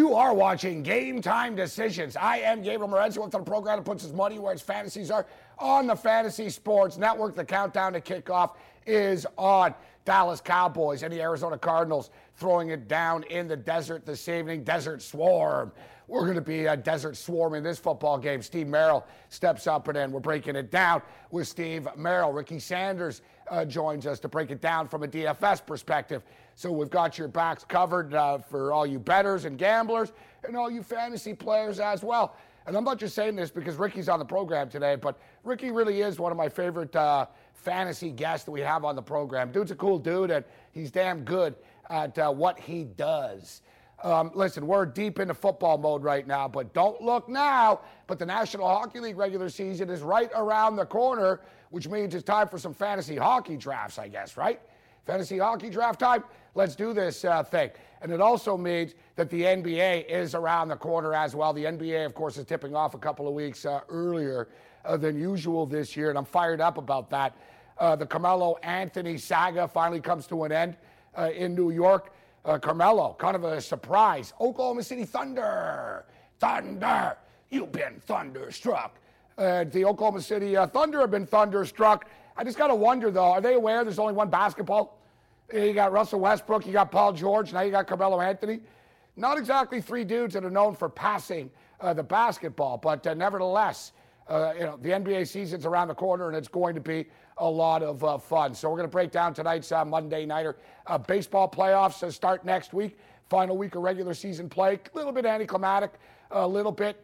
You are watching Game Time Decisions. I am Gabriel Morency. Welcome to the program that puts his money where his fantasies are on the Fantasy Sports Network. The countdown to kickoff is on. Dallas Cowboys and the Arizona Cardinals throwing it down in the desert this evening. Desert Swarm. We're going to be a Desert Swarm in this football game. Steve Merrill steps up and in. We're breaking it down with Steve Merrill. Ricky Sanders joins us to break it down from a DFS perspective. So we've got your backs covered for all you bettors and gamblers and all you fantasy players as well. And I'm not just saying this because Ricky's on the program today, but Ricky really is one of my favorite fantasy guests that we have on the program. Dude's a cool dude, and he's damn good at what he does. Listen, we're deep into football mode right now, but don't look now. But the National Hockey League regular season is right around the corner, which means it's time for some fantasy hockey drafts, I guess, right? Fantasy hockey draft time? Let's do this thing. And it also means that the NBA is around the corner as well. The NBA, of course, is tipping off a couple of weeks earlier than usual this year, and I'm fired up about that. The Carmelo Anthony saga finally comes to an end in New York. Carmelo, kind of a surprise. Oklahoma City Thunder. Thunder. You've been thunderstruck. The Oklahoma City Thunder have been thunderstruck. I just got to wonder, though, are they aware there's only one basketball? You got Russell Westbrook, you got Paul George, now you got Carmelo Anthony. Not exactly three dudes that are known for passing the basketball, but nevertheless, the NBA season's around the corner, and it's going to be a lot of fun. So we're going to break down tonight's Monday Nighter. Baseball playoffs start next week. Final week of regular season play. A little bit anticlimactic. A little bit,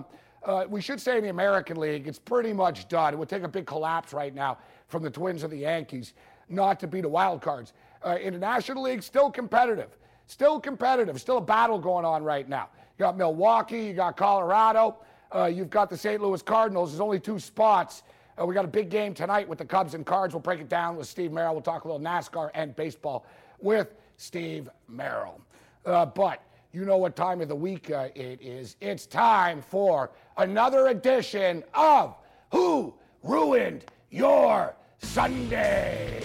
we should say in the American League, it's pretty much done. It would take a big collapse right now from the Twins or the Yankees not to be the wild cards. In the National League, still competitive. Still competitive. Still a battle going on right now. You got Milwaukee. You got Colorado. You've got the St. Louis Cardinals. There's only two spots. We got a big game tonight with the Cubs and Cards. We'll break it down with Steve Merrill. We'll talk a little NASCAR and baseball with Steve Merrill. But you know what time of the week it is. It's time for another edition of Who Ruined Your Sunday?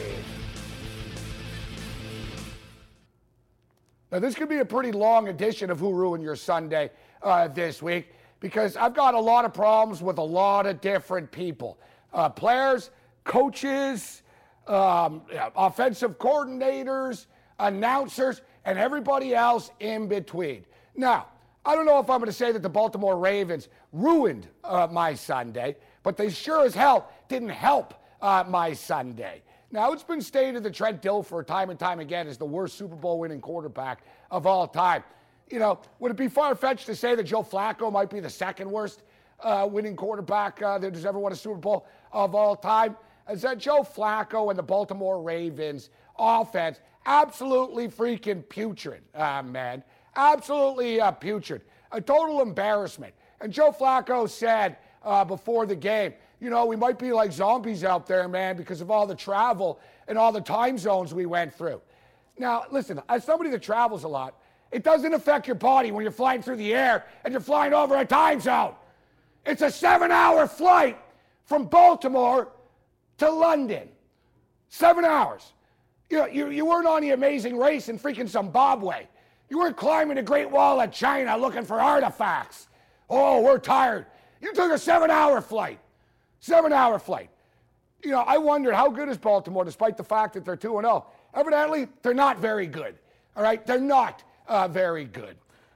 Now, this could be a pretty long edition of Who Ruined Your Sunday this week because I've got a lot of problems with a lot of different people. Players, coaches, offensive coordinators, announcers, and everybody else in between. Now, I don't know if I'm going to say that the Baltimore Ravens ruined my Sunday, but they sure as hell didn't help my Sunday. Now, it's been stated that Trent Dilfer time and time again is the worst Super Bowl winning quarterback of all time. Would it be far-fetched to say that Joe Flacco might be the second worst winning quarterback that has ever won a Super Bowl of all time? Is that Joe Flacco and the Baltimore Ravens offense absolutely freaking putrid, man. Absolutely putrid. A total embarrassment. And Joe Flacco said before the game, we might be like zombies out there, man, because of all the travel and all the time zones we went through. Now, listen, as somebody that travels a lot, it doesn't affect your body when you're flying through the air and you're flying over a time zone. It's a 7-hour flight from Baltimore to London. 7 hours. You weren't on the Amazing Race in freaking Zimbabwe. You weren't climbing the Great Wall of China looking for artifacts. Oh, we're tired. You took a 7-hour flight. 7-hour flight. I wondered how good is Baltimore despite the fact that they're 2-0. Evidently, they're not very good. All right? They're not very good.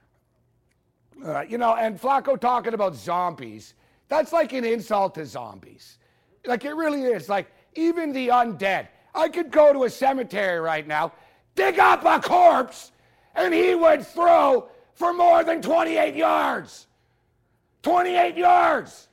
And Flacco talking about zombies, that's like an insult to zombies. Like, it really is. Like, even the undead. I could go to a cemetery right now, dig up a corpse, and he would throw for more than 28 yards. 28 yards.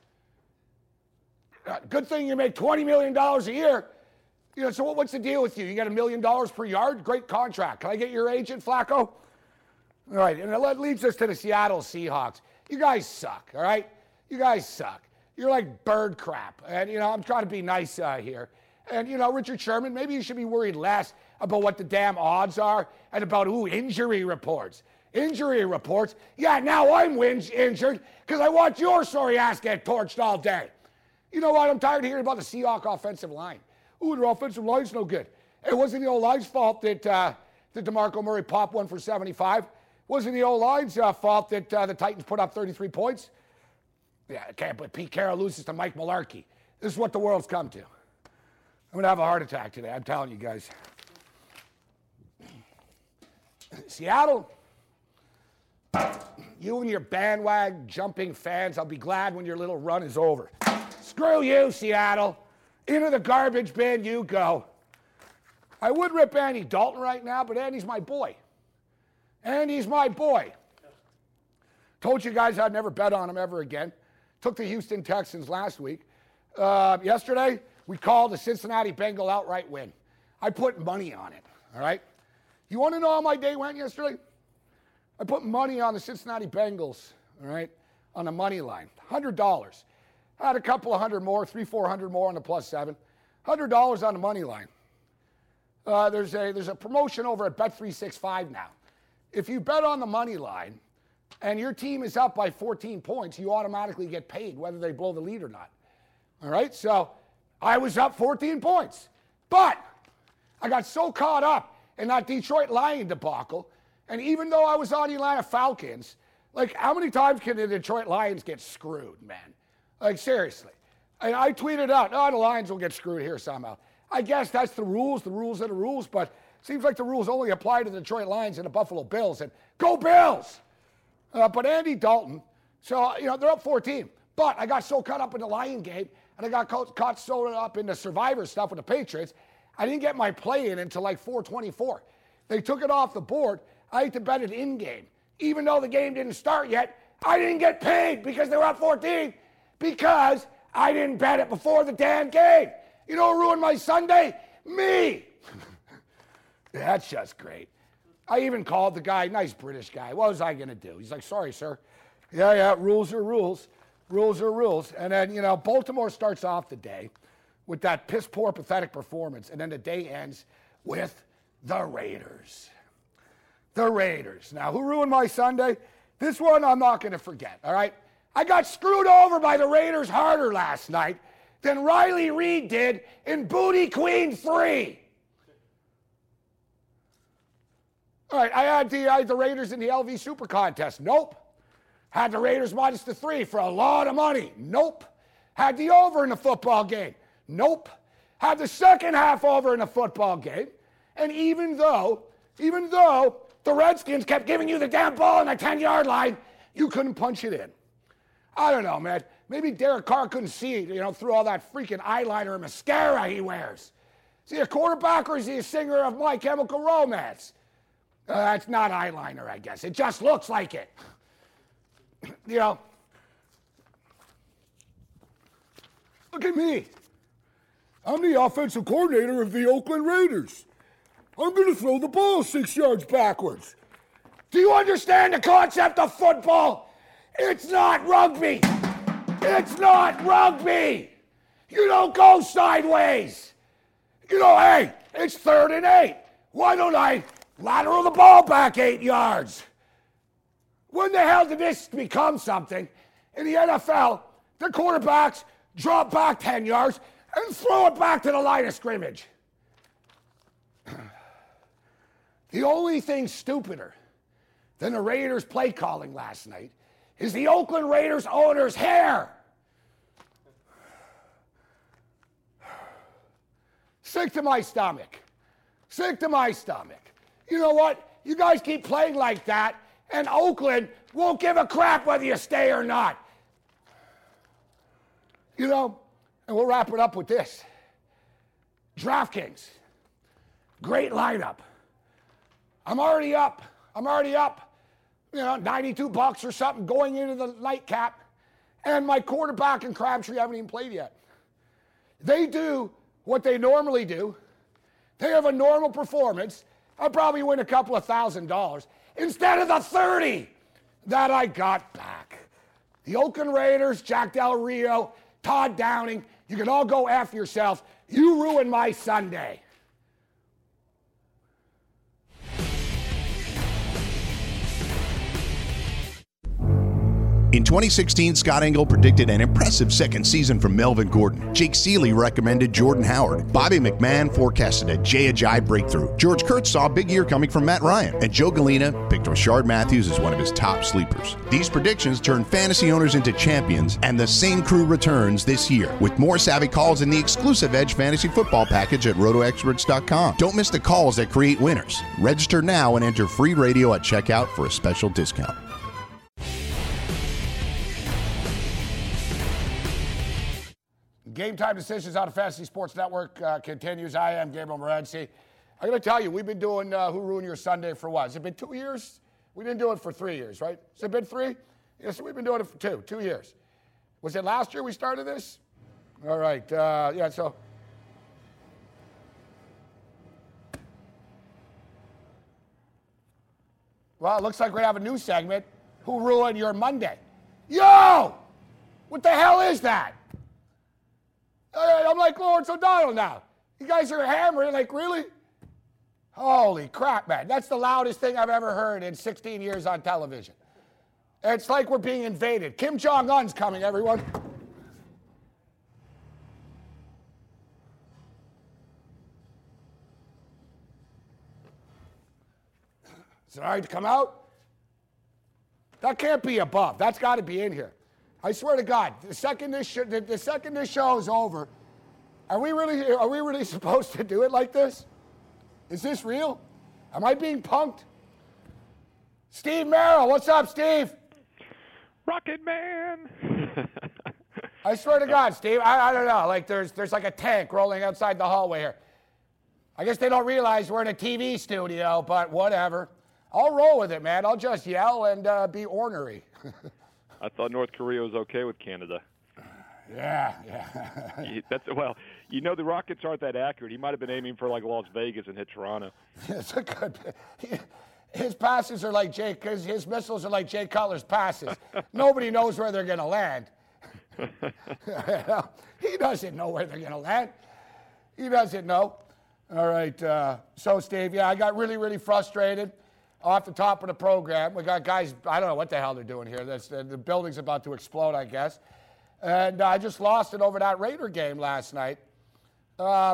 Good thing you make $20 million a year. So what's the deal with you? You got $1 million per yard? Great contract. Can I get your agent, Flacco? All right, and that leads us to the Seattle Seahawks. You guys suck, all right? You guys suck. You're like bird crap. And, I'm trying to be nice here. And, Richard Sherman, maybe you should be worried less about what the damn odds are and about, injury reports. Injury reports? Yeah, now I'm injured because I watch your sorry ass get torched all day. You know what? I'm tired of hearing about the Seahawks offensive line. Their offensive line's no good. It wasn't the O-line's fault that DeMarco Murray popped one for 75. Wasn't the O-line's fault that the Titans put up 33 points? Yeah, okay, but Pete Carroll loses to Mike Mularkey. This is what the world's come to. I'm going to have a heart attack today, I'm telling you guys. Seattle, you and your bandwagon jumping fans, I'll be glad when your little run is over. Screw you, Seattle. Into the garbage bin you go. I would rip Andy Dalton right now, but Andy's my boy. Andy's my boy. Told you guys I'd never bet on him ever again. Took the Houston Texans last week. Yesterday, we called the Cincinnati Bengal outright win. I put money on it, all right? You want to know how my day went yesterday? I put money on the Cincinnati Bengals, all right, on the money line, $100. I had a couple of hundred more, $300-400 more on the +7. $100 on the money line. There's a promotion over at Bet365 now. If you bet on the money line and your team is up by 14 points, you automatically get paid whether they blow the lead or not. All right, so I was up 14 points. But I got so caught up in that Detroit Lion debacle, and even though I was on the Atlanta Falcons, like how many times can the Detroit Lions get screwed, man? Like seriously. And I tweeted out, the Lions will get screwed here somehow. I guess that's the rules are the rules, but it seems like the rules only apply to the Detroit Lions and the Buffalo Bills, and go Bills! But Andy Dalton, so, they're up 14. But I got so caught up in the Lion game, and I got caught so up in the Survivor stuff with the Patriots, I didn't get my play in until like 4:24. They took it off the board. I had to bet it in-game. Even though the game didn't start yet, I didn't get paid because they were up 14 because I didn't bet it before the damn game. You know who ruined my Sunday? Me. That's just great. I even called the guy, nice British guy. What was I going to do? He's like, sorry, sir. Yeah, rules are rules. Rules are rules. And then, Baltimore starts off the day with that piss-poor, pathetic performance. And then the day ends with the Raiders. The Raiders. Now, who ruined my Sunday? This one I'm not going to forget, all right? I got screwed over by the Raiders harder last night than Riley Reid did in Booty Queen 3. All right, I had the Raiders in the LV Super Contest. Nope. Had the Raiders minus the 3 for a lot of money. Nope. Had the over in the football game. Nope. Had the second half over in the football game. And even though the Redskins kept giving you the damn ball on the 10-yard line, you couldn't punch it in. I don't know, man. Maybe Derek Carr couldn't see it, through all that freaking eyeliner and mascara he wears. Is he a quarterback or is he a singer of My Chemical Romance? That's not eyeliner, I guess. It just looks like it. Look at me. I'm the offensive coordinator of the Oakland Raiders. I'm going to throw the ball 6 yards backwards. Do you understand the concept of football? It's not rugby. It's not rugby. You don't go sideways. Hey, it's 3rd and 8. Why don't I lateral the ball back 8 yards? When the hell did this become something? In the NFL, the quarterbacks drop back 10 yards and throw it back to the line of scrimmage. The only thing stupider than the Raiders' play calling last night is the Oakland Raiders owner's hair. Sick to my stomach. Sick to my stomach. You know what? You guys keep playing like that, and Oakland won't give a crap whether you stay or not. And we'll wrap it up with this. DraftKings. Great lineup. I'm already up. 92 bucks or something going into the nightcap. And my quarterback and Crabtree haven't even played yet. They do what they normally do. They have a normal performance. I'll probably win a couple of $1,000 instead of the 30 that I got back. The Oakland Raiders, Jack Del Rio, Todd Downing, you can all go F yourself. You ruined my Sunday. In 2016, Scott Engel predicted an impressive second season from Melvin Gordon. Jake Seeley recommended Jordan Howard. Bobby McMahon forecasted a Jay Ajayi breakthrough. George Kurtz saw a big year coming from Matt Ryan. And Joe Galena picked Rashard Matthews as one of his top sleepers. These predictions turned fantasy owners into champions, and the same crew returns this year with more savvy calls in the exclusive Edge Fantasy Football package at RotoExperts.com. Don't miss the calls that create winners. Register now and enter free radio at checkout for a special discount. Game Time Decisions on the Fantasy Sports Network continues. I am Gabriel Morency. I'm going to tell you, we've been doing Who Ruined Your Sunday for what? Has it been 2 years? We didn't do it for 3 years, right? Has it been 3? Yes, we've been doing it for 2 years. Was it last year we started this? All right. Yeah, so. Well, it looks like we have a new segment. Who Ruined Your Monday? Yo! What the hell is that? I'm like Lawrence O'Donnell now. You guys are hammering, like, really? Holy crap, man. That's the loudest thing I've ever heard in 16 years on television. It's like we're being invaded. Kim Jong-un's coming, everyone. Is it all right to come out? That can't be above. That's got to be in here. I swear to God, the second this show is over, are we really supposed to do it like this? Is this real? Am I being punked? Steve Merrill, what's up, Steve? Rocket Man. I swear to God, Steve, I don't know. Like there's like a tank rolling outside the hallway here. I guess they don't realize we're in a TV studio, but whatever. I'll roll with it, man. I'll just yell and be ornery. I thought North Korea was okay with Canada. Yeah. Well, you know the rockets aren't that accurate. He might have been aiming for like Las Vegas and hit Toronto. It's a good. His passes are like Jay, because his missiles are like Jay Cutler's passes. Nobody knows where they're going to land. He doesn't know where they're going to land. He doesn't know. All right. So, Steve, I got really, really frustrated. Off the top of the program, we got guys, I don't know what the hell they're doing here. The building's about to explode, I guess. And I just lost it over that Raider game last night. I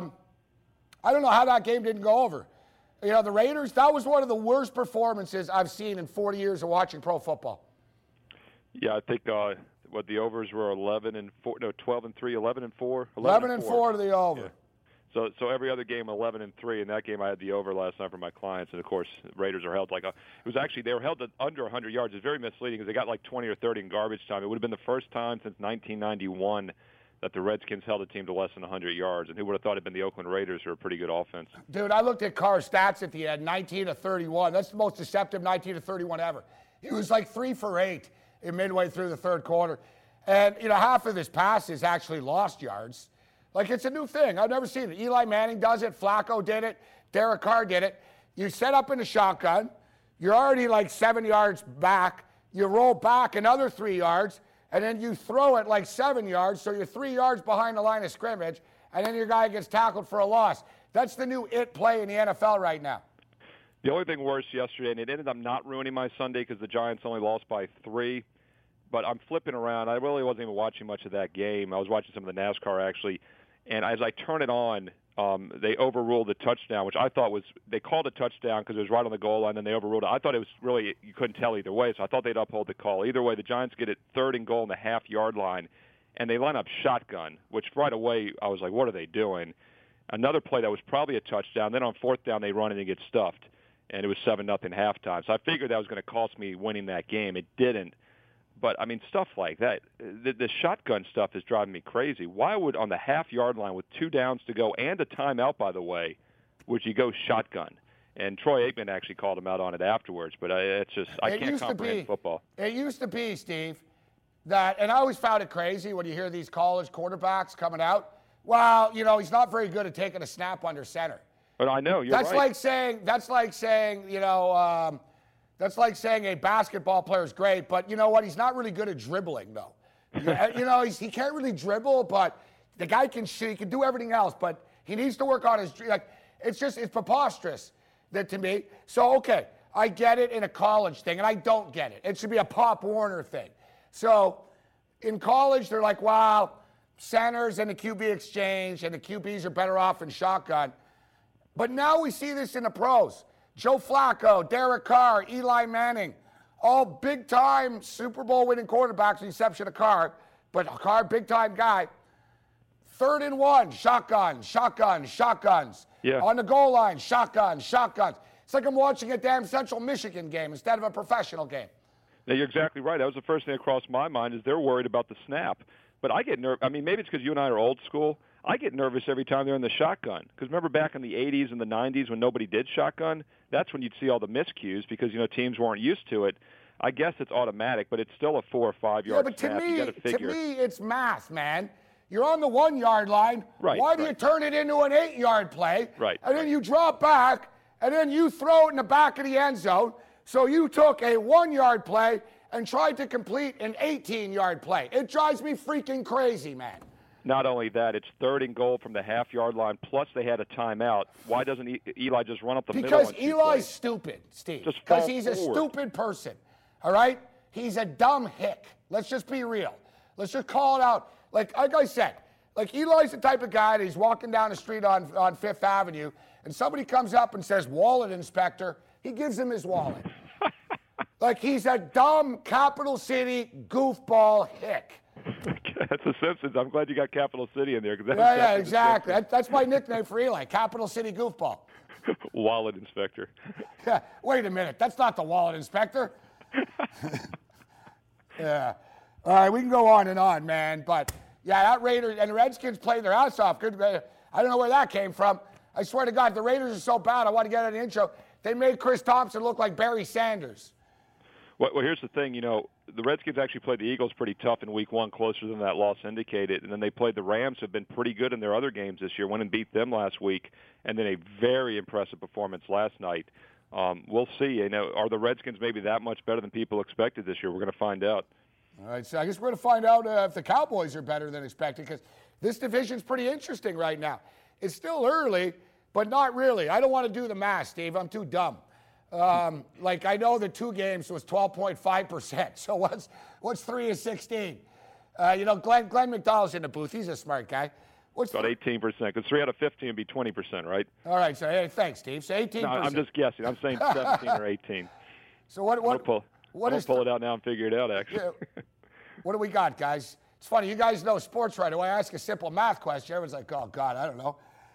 don't know how that game didn't go over. You know, the Raiders, that was one of the worst performances I've seen in 40 years of watching pro football. Yeah, I think the overs were 11 and 4, no, 12 and 3, 11 and 4. 11 and 4 to the over. Yeah. So every other game 11 and 3. In that game, I had the over last night for my clients, and of course, the Raiders are held they were held under 100 yards. It's very misleading because they got like 20 or 30 in garbage time. It would have been the first time since 1991 that the Redskins held a team to less than 100 yards, and who would have thought it'd been the Oakland Raiders, who are a pretty good offense. Dude, I looked at Carr's stats at the end, 19 to 31. That's the most deceptive 19 to 31 ever. He was like 3 for 8 in midway through the third quarter, and half of his passes actually lost yards. Like, it's a new thing. I've never seen it. Eli Manning does it. Flacco did it. Derek Carr did it. You set up in a shotgun. You're already like 7 yards back. You roll back another 3 yards, and then you throw it like 7 yards, so you're 3 yards behind the line of scrimmage, and then your guy gets tackled for a loss. That's the new play in the NFL right now. The only thing worse yesterday, and it ended up not ruining my Sunday because the Giants only lost by 3, but I'm flipping around. I really wasn't even watching much of that game. I was watching some of the NASCAR, actually. And as I turn it on, they overruled the touchdown, which I thought they called a touchdown because it was right on the goal line, and they overruled it. I thought it was really, you couldn't tell either way, so I thought they'd uphold the call. Either way, the Giants get it 3rd and goal on the half-yard line, and they line up shotgun, which right away I was like, what are they doing? Another play that was probably a touchdown. Then on 4th down, they run and they get stuffed, and it was 7-0 halftime. So I figured that was going to cost me winning that game. It didn't. But, I mean, stuff like that, the shotgun stuff is driving me crazy. Why would, on the half-yard line with 2 downs to go and a timeout, by the way, would you go shotgun? And Troy Aikman actually called him out on it afterwards. But it's just, I can't comprehend football. It used to be, Steve, that, and I always found it crazy when you hear these college quarterbacks coming out. Well, he's not very good at taking a snap under center. But I know, you're right. That's like saying a basketball player is great, but you know what? He's not really good at dribbling, though. He can't really dribble, but the guy can shoot. He can do everything else, but he needs to work on his it's preposterous that to me. So, okay, I get it in a college thing, and I don't get it. It should be a Pop Warner thing. So in college, they're like, wow, centers and the QB exchange, and the QBs are better off in shotgun. But now we see this in the pros. Joe Flacco, Derek Carr, Eli Manning, all big-time Super Bowl winning quarterbacks, with the exception of Carr. But Carr, big-time guy. 3rd and 1, shotguns. Yeah. On the goal line, shotguns. It's like I'm watching a damn Central Michigan game instead of a professional game. Now, you're exactly right. That was the first thing that crossed my mind is they're worried about the snap. But I get nervous. I mean, maybe it's because you and I are old school. I get nervous every time they're in the shotgun. Because remember back in the 80s and the 90s when nobody did shotgun? That's when you'd see all the miscues because, teams weren't used to it. I guess it's automatic, but it's still a 4 or 5 yard but snap. You got to figure. To me, it's math, man. You're on the 1 yard line. Right, Why do you turn it into an 8 yard play? Right. And then you drop back, and then you throw it in the back of the end zone. So you took a 1 yard play and tried to complete an 18 yard play. It drives me freaking crazy, man. Not only that, it's 3rd and goal from the half-yard line, plus they had a timeout. Why doesn't Eli just run up the middle? Because Eli's stupid, Steve. Because he's a stupid person, all right? He's a dumb hick. Let's just be real. Let's just call it out. Like I said, Eli's the type of guy that he's walking down the street on Fifth Avenue, and somebody comes up and says, "Wallet inspector," he gives him his wallet. Like he's a dumb capital city goofball hick. That's the Simpsons. I'm glad you got Capital City in there. Yeah, exactly. That's my nickname for Eli, Capital City Goofball. Wallet inspector. Yeah, wait a minute. That's not the wallet inspector. Yeah. All right, we can go on and on, man. But, yeah, that Raiders and the Redskins played their ass off. Good. I don't know where that came from. I swear to God, the Raiders are so bad. I want to get an intro. They made Chris Thompson look like Barry Sanders. Well, here's the thing. The Redskins actually played the Eagles pretty tough in Week 1, closer than that loss indicated. And then they played the Rams, who have been pretty good in their other games this year, went and beat them last week, and then a very impressive performance last night. We'll see. Are the Redskins maybe that much better than people expected this year? We're going to find out. All right, so I guess we're going to find out if the Cowboys are better than expected because this division's pretty interesting right now. It's still early, but not really. I don't want to do the math, Steve. I'm too dumb. I know the 2 games was 12.5%. So what's 3 of 16? Glenn McDonald's in the booth. He's a smart guy. What's about 18%? Because 3 out of 15 would be 20%, right? All right. So hey, thanks, Steve. So 18%. No, I'm just guessing. I'm saying 17 or 18. So what I'll pull it out now and figure it out. Actually. Yeah. What do we got, guys? It's funny. You guys know sports right away. I ask a simple math question. Everyone's like, "Oh God, I don't know."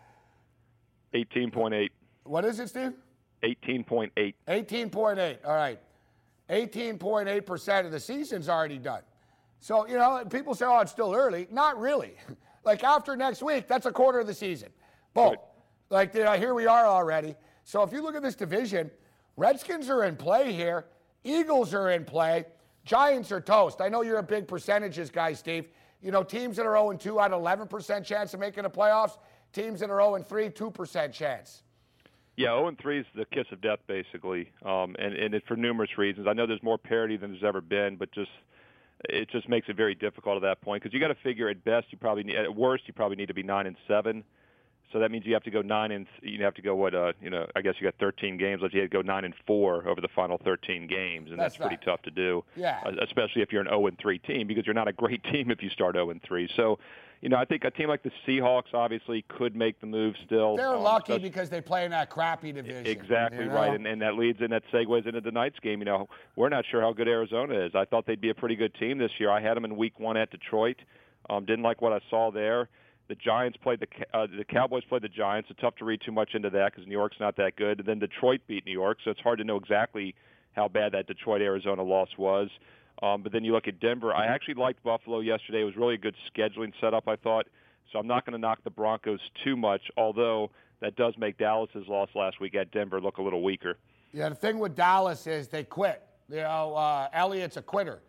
18.8. What is it, Steve? 18.8. 18.8. All right. 18.8% of the season's already done. So, people say, oh, it's still early. Not really. After next week, that's a quarter of the season. Boom. Right. Here we are already. So if you look at this division, Redskins are in play here. Eagles are in play. Giants are toast. I know you're a big percentages guy, Steve. Teams that are 0-2 had 11% chance of making the playoffs. Teams that are 0-3, 2% chance. Yeah, 0-3 is the kiss of death, basically, and it's for numerous reasons. I know there's more parity than there's ever been, but it just makes it very difficult at that point because you got to figure at worst you probably need to be 9-7. So that means you have to go you have to go I guess you got 13 games. Let's say you go 9-4 over the final 13 games, and that's pretty tough to do. Yeah. Especially if you're an 0-3 team because you're not a great team if you start 0-3. So. I think a team like the Seahawks obviously could make the move still. They're lucky because they play in that crappy division. Exactly right, and that leads and that segues into tonight's game. We're not sure how good Arizona is. I thought they'd be a pretty good team this year. I had them in Week 1 at Detroit. Didn't like what I saw there. The Giants played the Cowboys played the Giants. It's tough to read too much into that because New York's not that good. And then Detroit beat New York, so it's hard to know exactly how bad that Detroit-Arizona loss was. But then you look at Denver. I actually liked Buffalo yesterday. It was really a good scheduling setup, I thought. So I'm not going to knock the Broncos too much, although that does make Dallas's loss last week at Denver look a little weaker. Yeah, the thing with Dallas is they quit. Elliott's a quitter.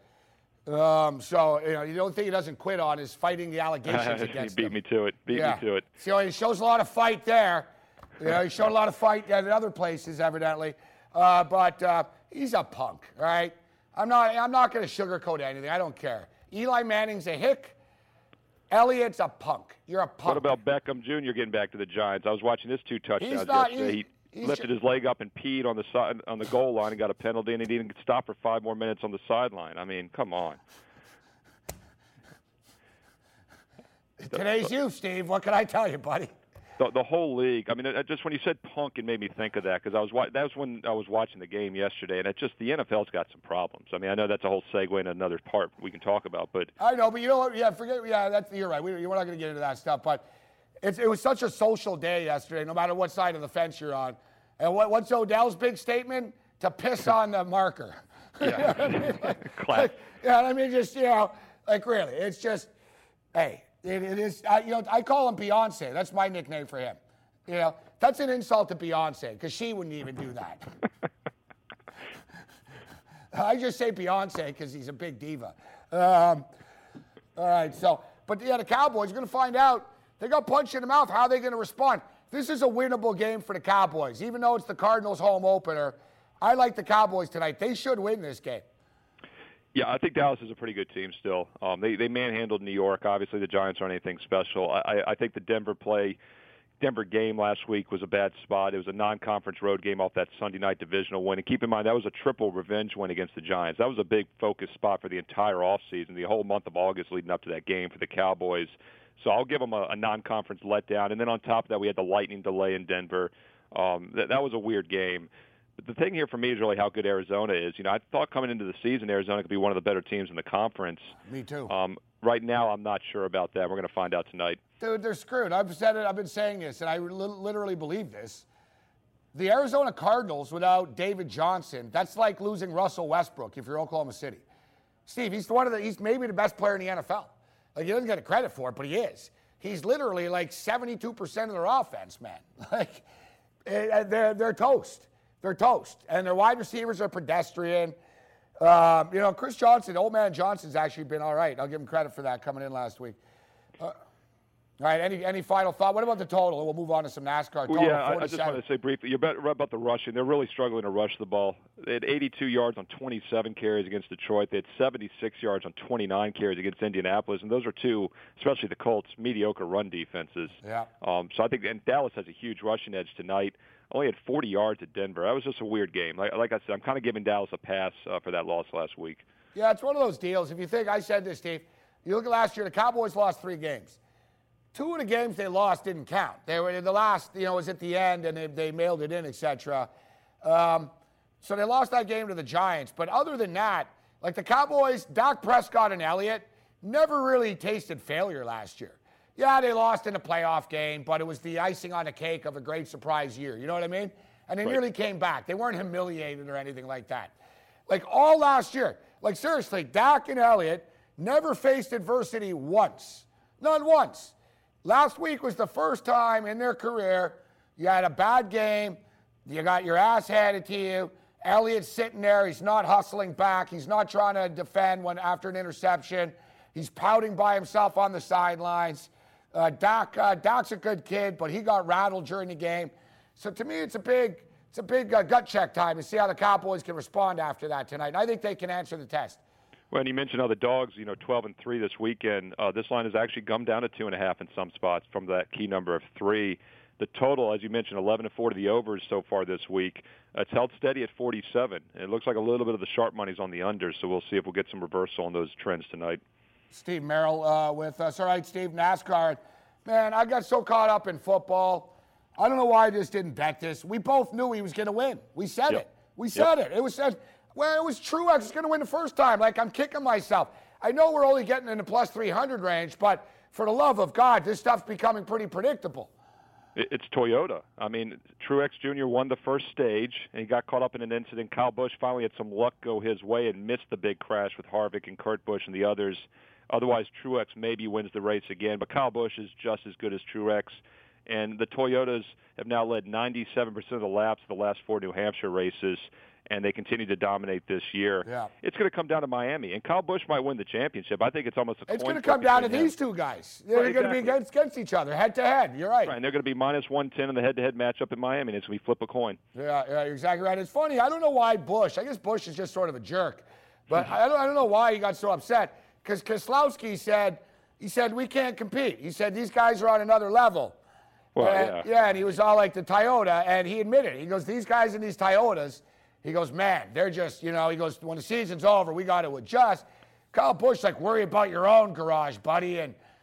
So the only thing he doesn't quit on is fighting the allegations against him. Beat me to it. So he shows a lot of fight there. He showed a lot of fight at other places, evidently. But he's a punk, all right? I'm not going to sugarcoat anything. I don't care. Eli Manning's a hick. Elliott's a punk. You're a punk. What about Beckham Jr. getting back to the Giants? I was watching his 2 touchdowns yesterday. He lifted his leg up and peed on the goal line and got a penalty, and he didn't stop for 5 more minutes on the sideline. I mean, come on. Today's you, Steve. What can I tell you, buddy? The whole league. I mean, just when you said punk, it made me think of that because that was when I was watching the game yesterday, and the NFL's got some problems. I mean, I know that's a whole segue into another part we can talk about, but I know, but you know what? Yeah, you're right. We're not going to get into that stuff, but it was such a social day yesterday, no matter what side of the fence you're on. And what's Odell's big statement? To piss on the marker. Yeah. You know what I mean? Class. Just really, it's just, hey. It is, I call him Beyonce. That's my nickname for him. That's an insult to Beyonce because she wouldn't even do that. I just say Beyonce because he's a big diva. All right, but the Cowboys are going to find out. They got punched in the mouth. How are they going to respond? This is a winnable game for the Cowboys, even though it's the Cardinals' home opener. I like the Cowboys tonight. They should win this game. Yeah, I think Dallas is a pretty good team still. They manhandled New York. Obviously, the Giants aren't anything special. I think the Denver game last week was a bad spot. It was a non-conference road game off that Sunday night divisional win. And keep in mind, that was a triple revenge win against the Giants. That was a big focus spot for the entire offseason, the whole month of August leading up to that game for the Cowboys. So I'll give them a non-conference letdown. And then on top of that, we had the lightning delay in Denver. That was a weird game. But the thing here for me is really how good Arizona is. I thought coming into the season, Arizona could be one of the better teams in the conference. Me too. Right now, I'm not sure about that. We're going to find out tonight. Dude, they're screwed. I've said it. I've been saying this, and I literally believe this. The Arizona Cardinals without David Johnson, that's like losing Russell Westbrook if you're Oklahoma City. Steve, he's maybe the best player in the NFL. Like, he doesn't get credit for it, but he is. He's literally like 72% of their offense, man. Like, they're toast. They're toast. And their wide receivers are pedestrian. Chris Johnson, old man Johnson's actually been all right. I'll give him credit for that coming in last week. All right, any final thought? What about the total? We'll move on to some NASCAR. Well, yeah, I just wanted to say briefly, you're right about the rushing. They're really struggling to rush the ball. They had 82 yards on 27 carries against Detroit. They had 76 yards on 29 carries against Indianapolis, and those are two, especially the Colts, mediocre run defenses. Yeah. So I think and Dallas has a huge rushing edge tonight. Only had 40 yards at Denver. That was just a weird game. Like I said, I'm kind of giving Dallas a pass for that loss last week. Yeah, it's one of those deals. If you think, I said this, Steve, you look at last year, the Cowboys lost 3 games. 2 of the games they lost didn't count. They were the last, was at the end, and they mailed it in, etc. So they lost that game to the Giants. But other than that, like the Cowboys, Dak Prescott and Elliott never really tasted failure last year. Yeah, they lost in a playoff game, but it was the icing on the cake of a great surprise year. You know what I mean? And they nearly came back. They weren't humiliated or anything like that. Like all last year, like seriously, Dak and Elliott never faced adversity once. Not once. Last week was the first time in their career you had a bad game, you got your ass handed to you. Elliott's sitting there, he's not hustling back, he's not trying to defend after an interception. He's pouting by himself on the sidelines. Dak's a good kid, but he got rattled during the game. So to me, it's a big gut check time to see how the Cowboys can respond after that tonight. And I think they can answer the test. Well, and you mentioned how the Dogs, 12-3 this weekend. This line has actually come down to 2.5 in some spots from that key number of 3. The total, as you mentioned, 11-4 to the overs so far this week. It's held steady at 47. It looks like a little bit of the sharp money's on the unders, so we'll see if we'll get some reversal on those trends tonight. Steve Merrill with us. All right, Steve, NASCAR. Man, I got so caught up in football. I don't know why I just didn't bet this. We both knew he was going to win. We said it. We said it. It was said, well, it was Truex was going to win the first time. Like, I'm kicking myself. I know we're only getting in the plus 300 range, but for the love of God, this stuff's becoming pretty predictable. It's Toyota. I mean, Truex Jr. won the first stage, and he got caught up in an incident. Kyle Busch finally had some luck go his way and missed the big crash with Harvick and Kurt Busch and the others. Otherwise, Truex maybe wins the race again, but Kyle Busch is just as good as Truex. And the Toyotas have now led 97% of the laps of the last 4 New Hampshire races, and they continue to dominate this year. Yeah. It's going to come down to Miami, and Kyle Busch might win the championship. I think it's almost a coin flip. It's going to come down to these two guys. They're going to be against each other, head-to-head. You're right. And they're going to be minus 110 in the head-to-head matchup in Miami, and it's going to be flip a coin. Yeah, you're exactly right. It's funny. I don't know why Busch. I guess Busch is just sort of a jerk. But I don't know why he got so upset. Because Keselowski said, we can't compete. He said, these guys are on another level. Well, and he was all like the Toyota, and he admitted, he goes, these guys in these Toyotas, he goes, man, they're just, he goes, when the season's over, we got to adjust. Kyle Busch, like, worry about your own garage, buddy, and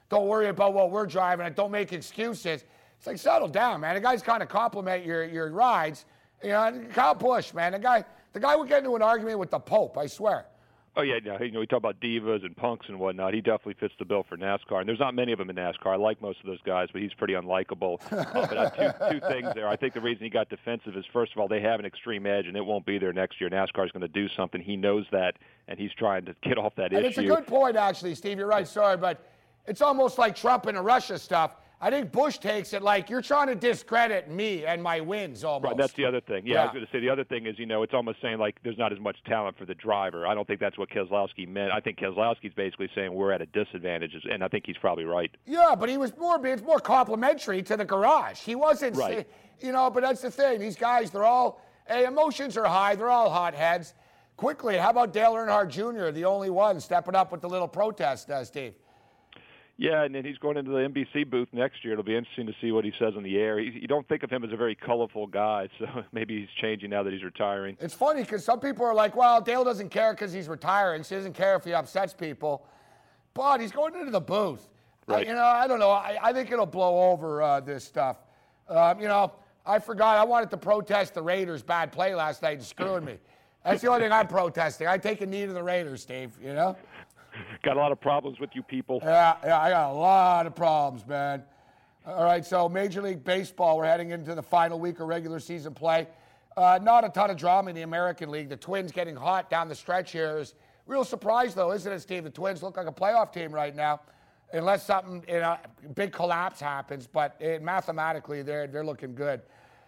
don't worry about what we're driving and don't make excuses. It's like, settle down, man. The guy's kind of compliment your rides. You know, Kyle Busch, man, the guy would get into an argument with the Pope, I swear. Oh, yeah, no, we talk about divas and punks and whatnot. He definitely fits the bill for NASCAR. And there's not many of them in NASCAR. I like most of those guys, but he's pretty unlikable. But I have two things there. I think the reason he got defensive is, first of all, they have an extreme edge, and it won't be there next year. NASCAR's going to do something. He knows that, and he's trying to get off that issue. And it's a good point, actually, Steve. You're right. Sorry, but it's almost like Trump and the Russia stuff. I think Bush takes it like you're trying to discredit me and my wins almost. Right, that's the other thing. Yeah, I was going to say the other thing is, it's almost saying like there's not as much talent for the driver. I don't think that's what Keselowski meant. I think Keselowski's basically saying we're at a disadvantage, and I think he's probably right. Yeah, but it's more complimentary to the garage. He wasn't, right. But that's the thing. These guys, emotions are high. They're all hotheads. Quickly, how about Dale Earnhardt Jr., the only one stepping up with the little protest, Steve? Yeah, and then he's going into the NBC booth next year. It'll be interesting to see what he says on the air. You don't think of him as a very colorful guy, so maybe he's changing now that he's retiring. It's funny because some people are like, well, Dale doesn't care because he's retiring. So he doesn't care if he upsets people. But he's going into the booth. Right. I don't know. I think it'll blow over this stuff. I forgot. I wanted to protest the Raiders' bad play last night and screwing me. That's the only thing I'm protesting. I take a knee to the Raiders, Steve, Got a lot of problems with you people. Yeah, I got a lot of problems, man. All right, so Major League Baseball, we're heading into the final week of regular season play. Not a ton of drama in the American League. The Twins getting hot down the stretch here is real surprise, though, isn't it, Steve? The Twins look like a playoff team right now, unless something, big collapse happens. But mathematically, they're looking good.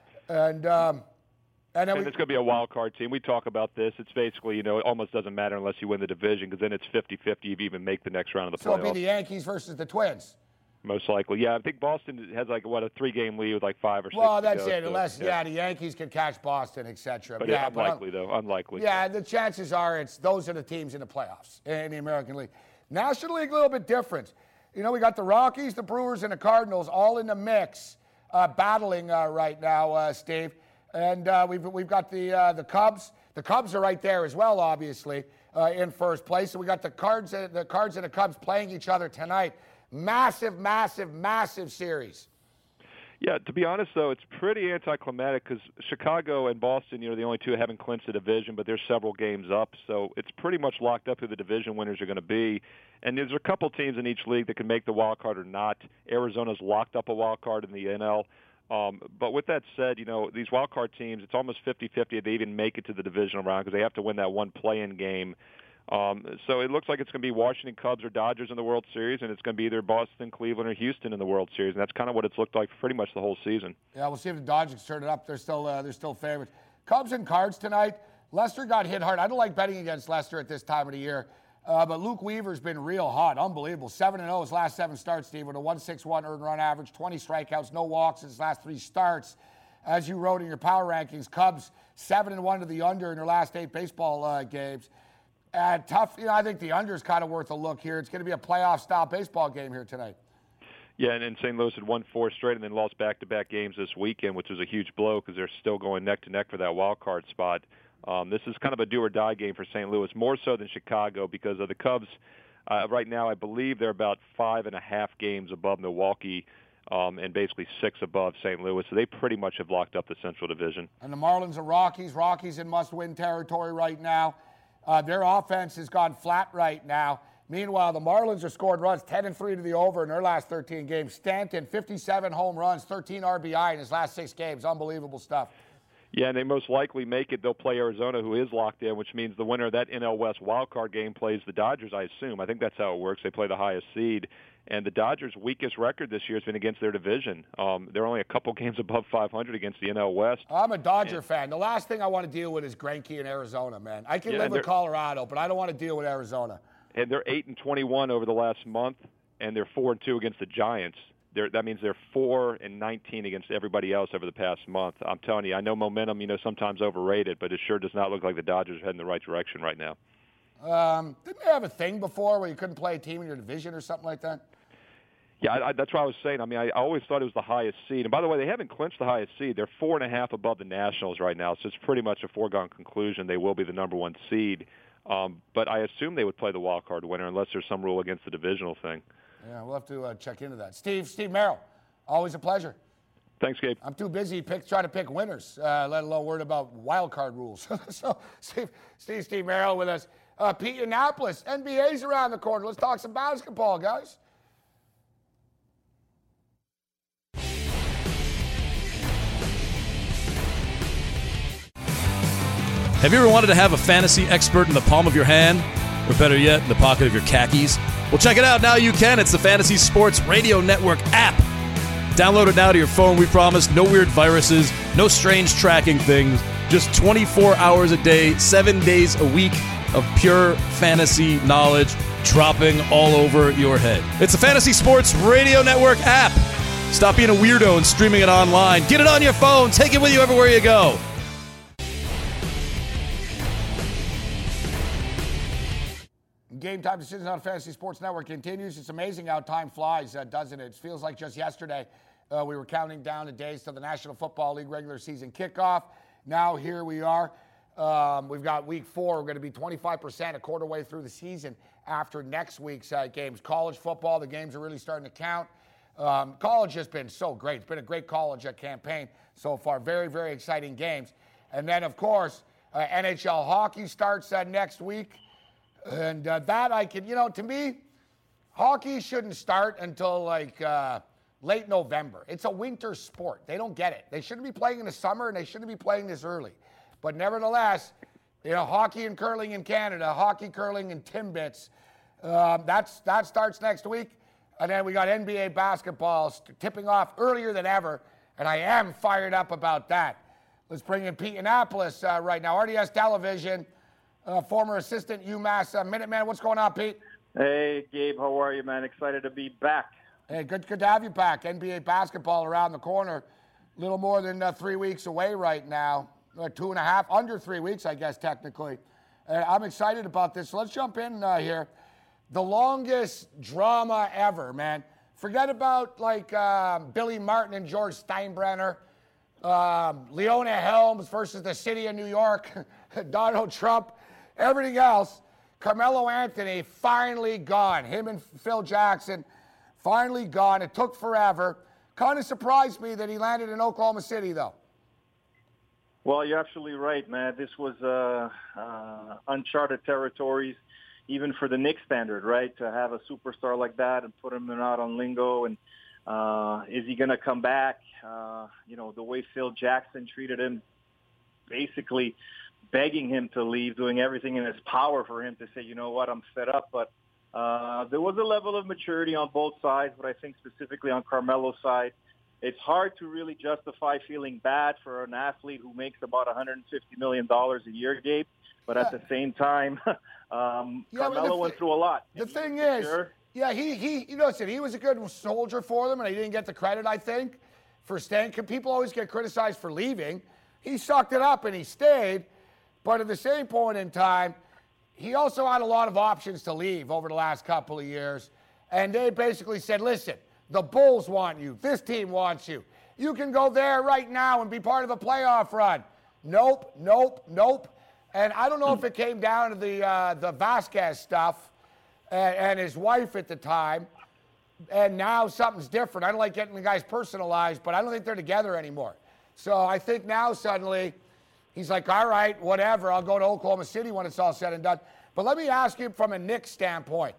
And it's going to be a wild card team. We talk about this. It's basically, it almost doesn't matter unless you win the division, because then it's 50-50 if you even make the next round of the playoffs. So it'll be the Yankees versus the Twins. Most likely. Yeah, I think Boston has a 3-game lead with 5 or 6 Well, that's to go, it. Unless, the Yankees can catch Boston, etc. But yeah, unlikely, though. Unlikely. Yeah, the chances are those are the teams in the playoffs in the American League. National League, a little bit different. We got the Rockies, the Brewers, and the Cardinals all in the mix, battling right now, Steve. And we've got the Cubs. The Cubs are right there as well, obviously, in first place. So we got the Cards and the Cubs playing each other tonight. Massive, massive, massive series. Yeah, to be honest, though, it's pretty anticlimactic because Chicago and Boston, the only two haven't clinched the division, but they're several games up. So it's pretty much locked up who the division winners are going to be. And there's a couple teams in each league that can make the wild card or not. Arizona's locked up a wild card in the NL. But with that said, these wild card teams, it's almost 50-50 if they even make it to the divisional round because they have to win that one play-in game. So it looks like it's going to be Washington Cubs or Dodgers in the World Series, and it's going to be either Boston, Cleveland, or Houston in the World Series. And that's kind of what it's looked like for pretty much the whole season. Yeah, we'll see if the Dodgers turn it up. They're still favorites. Cubs and Cards tonight. Leicester got hit hard. I don't like betting against Leicester at this time of the year. But Luke Weaver's been real hot. Unbelievable. 7-0 his last 7 starts, Steve, with a 1.61 earned run average, 20 strikeouts, no walks in his last 3 starts. As you wrote in your power rankings, Cubs 7-1 to the under in their last 8 baseball games. Tough. I think the under is kind of worth a look here. It's going to be a playoff-style baseball game here tonight. Yeah, and St. Louis had won 4 straight and then lost back-to-back games this weekend, which was a huge blow because they're still going neck-to-neck for that wild card spot. This is kind of a do-or-die game for St. Louis, more so than Chicago, because of the Cubs. Right now, I believe they're about 5.5 games above Milwaukee and basically 6 above St. Louis. So they pretty much have locked up the Central Division. And the Marlins are Rockies. Rockies in must-win territory right now. Their offense has gone flat right now. Meanwhile, the Marlins are scored runs 10-3 to the over in their last 13 games. Stanton, 57 home runs, 13 RBI in his last 6 games. Unbelievable stuff. Yeah, and they most likely make it. They'll play Arizona, who is locked in, which means the winner of that NL West wildcard game plays the Dodgers, I assume. I think that's how it works. They play the highest seed. And the Dodgers' weakest record this year has been against their division. They're only a couple games above 500 against the NL West. I'm a Dodger fan. The last thing I want to deal with is Greinke in Arizona, man. I can live in Colorado, but I don't want to deal with Arizona. And they're 8-21 over the last month, and they're 4-2 against the Giants. That means they're 4-19 against everybody else over the past month. I'm telling you, I know momentum, sometimes overrated, but it sure does not look like the Dodgers are heading in the right direction right now. Didn't they have a thing before where you couldn't play a team in your division or something like that? Yeah, that's what I was saying. I mean, I always thought it was the highest seed. And by the way, they haven't clinched the highest seed. They're 4.5 above the Nationals right now, so it's pretty much a foregone conclusion they will be the number 1 seed. But I assume they would play the wild card winner unless there's some rule against the divisional thing. Yeah, we'll have to check into that. Steve Merrill, always a pleasure. Thanks, Gabe. I'm too busy trying to pick winners, let alone worried about wild card rules. So, Steve Merrill with us. Pete Annapolis, NBA's around the corner. Let's talk some basketball, guys. Have you ever wanted to have a fantasy expert in the palm of your hand? Or better yet, in the pocket of your khakis? Well, check it out. Now you can. It's the Fantasy Sports Radio Network app. Download it now to your phone. We promise no weird viruses, no strange tracking things, just 24 hours a day, 7 days a week of pure fantasy knowledge dropping all over your head. It's the Fantasy Sports Radio Network app. Stop being a weirdo and streaming it online. Get it on your phone. Take it with you everywhere you go. Game Time Decisions on Fantasy Sports Network continues. It's amazing how time flies, doesn't it? It feels like just yesterday we were counting down the days to the National Football League regular season kickoff. Now here we are. We've got week 4. We're going to be 25% a quarter way through the season after next week's games. College football, the games are really starting to count. College has been so great. It's been a great college campaign so far. Very, very exciting games. And then, of course, NHL hockey starts next week. And that I can, to me, hockey shouldn't start until late November. It's a winter sport. They don't get it. They shouldn't be playing in the summer, and they shouldn't be playing this early. But nevertheless, hockey and curling in Canada, hockey, curling, and Timbits, that starts next week. And then we got NBA basketball tipping off earlier than ever, and I am fired up about that. Let's bring in Pete Annapolis right now, RDS Television. Former assistant UMass Minuteman. What's going on, Pete? Hey, Gabe. How are you, man? Excited to be back. Hey, good to have you back. NBA basketball around the corner. A little more than 3 weeks away right now. 2.5, under 3 weeks, I guess, technically. I'm excited about this. So let's jump in here. The longest drama ever, man. Forget about, Billy Martin and George Steinbrenner. Leona Helms versus the city of New York. Donald Trump. Everything else, Carmelo Anthony finally gone. Him and Phil Jackson finally gone. It took forever. Kind of surprised me that he landed in Oklahoma City, though. Well, you're absolutely right, man. This was uncharted territories, even for the Knicks standard, right? To have a superstar like that and put him out on lingo. And is he going to come back? The way Phil Jackson treated him, basically begging him to leave, doing everything in his power for him to say, you know what, I'm fed up. But there was a level of maturity on both sides, but I think specifically on Carmelo's side, it's hard to really justify feeling bad for an athlete who makes about $150 million a year, Gabe. But at the same time, Carmelo went through a lot. The thing is, he was a good soldier for them, and he didn't get the credit, I think, for staying. People always get criticized for leaving. He sucked it up, and he stayed. But at the same point in time, he also had a lot of options to leave over the last couple of years. And they basically said, listen, the Bulls want you. This team wants you. You can go there right now and be part of a playoff run. Nope. And I don't know if it came down to the Vasquez stuff and his wife at the time. And now something's different. I don't like getting the guys personalized, but I don't think they're together anymore. So I think now suddenly he's like, all right, whatever. I'll go to Oklahoma City when it's all said and done. But let me ask you from a Knicks standpoint.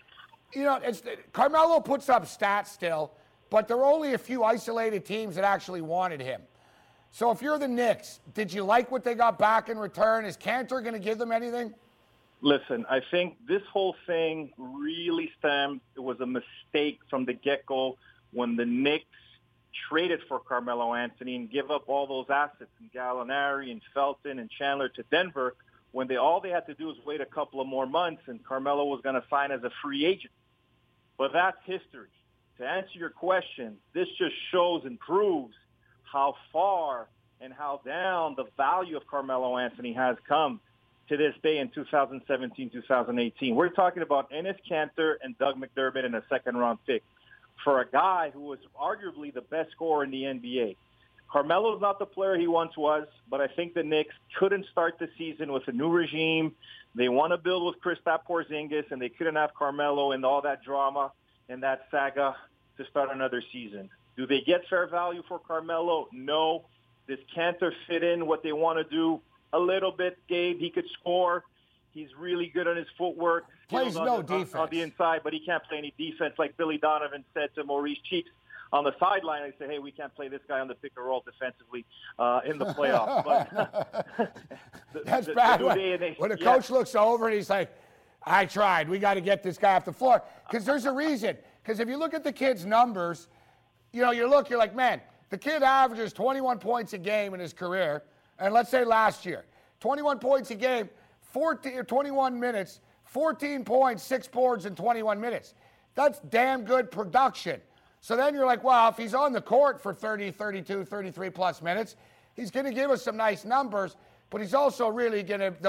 Carmelo puts up stats still, but there were only a few isolated teams that actually wanted him. So if you're the Knicks, did you like what they got back in return? Is Cantor going to give them anything? Listen, I think this whole thing really stemmed. It was a mistake from the get-go when the Knicks traded for Carmelo Anthony and give up all those assets in Gallinari and Felton and Chandler to Denver when all they had to do was wait a couple of more months and Carmelo was going to sign as a free agent. But that's history. To answer your question, this just shows and proves how far and how down the value of Carmelo Anthony has come to this day in 2017, 2018. We're talking about Enes Kanter and Doug McDermott in a second-round pick for a guy who was arguably the best scorer in the NBA. Carmelo's not the player he once was, but I think the Knicks couldn't start the season with a new regime. They want to build with Kristaps Porzingis, and they couldn't have Carmelo and all that drama. in that saga to start another season. Do they get fair value for Carmelo? No. Does Kanter fit in what they want to do? A little bit, Gabe. He could score. He's really good on his footwork. Plays no defense on the inside, but he can't play any defense. Like Billy Donovan said to Maurice Cheeks on the sideline, they say, hey, we can't play this guy on the pick and roll defensively in the playoffs. But That's bad. When the coach looks over and he's like, I tried. We got to get this guy off the floor. Because there's a reason. Because if you look at the kid's numbers, you're like, man, the kid averages 21 points a game in his career. And let's say last year, 21 points a game, 21 minutes, 14 points, 6 boards in 21 minutes. That's damn good production. So then you're like, well, if he's on the court for 30, 32, 33 plus minutes, he's going to give us some nice numbers, but he's also really going to, the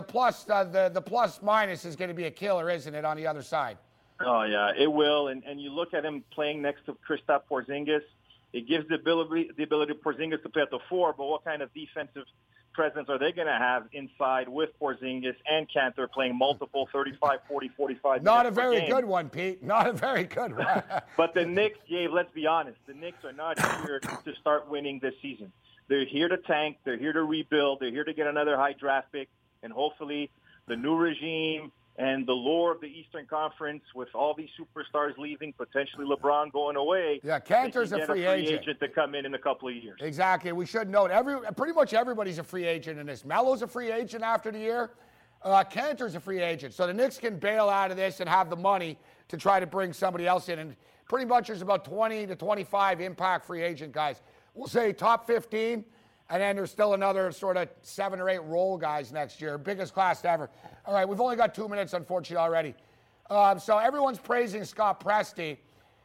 plus minus is going to be a killer, isn't it, on the other side? Oh, yeah, it will. And you look at him playing next to Kristaps Porzingis, it gives the ability of Porzingis to play at the 4, but what kind of defensive presence are they going to have inside with Porzingis and Kanter playing multiple 35, 40, 45 Not a very good one, Pete. Not a very good one. But the Knicks, Gabe, let's be honest. The Knicks are not here to start winning this season. They're here to tank. They're here to rebuild. They're here to get another high draft pick. And hopefully the new regime and the lure of the Eastern Conference with all these superstars leaving, potentially LeBron going away. Yeah, Kanter's a free agent to come in a couple of years. Exactly. We should note, pretty much everybody's a free agent in this. Melo's a free agent after the year. Kanter's a free agent. So the Knicks can bail out of this and have the money to try to bring somebody else in. And pretty much there's about 20 to 25 impact free agent guys. We'll say top 15. And then there's still another sort of 7 or 8 role guys next year. Biggest class ever. All right, we've only got 2 minutes, unfortunately, already. So everyone's praising Scott Presti.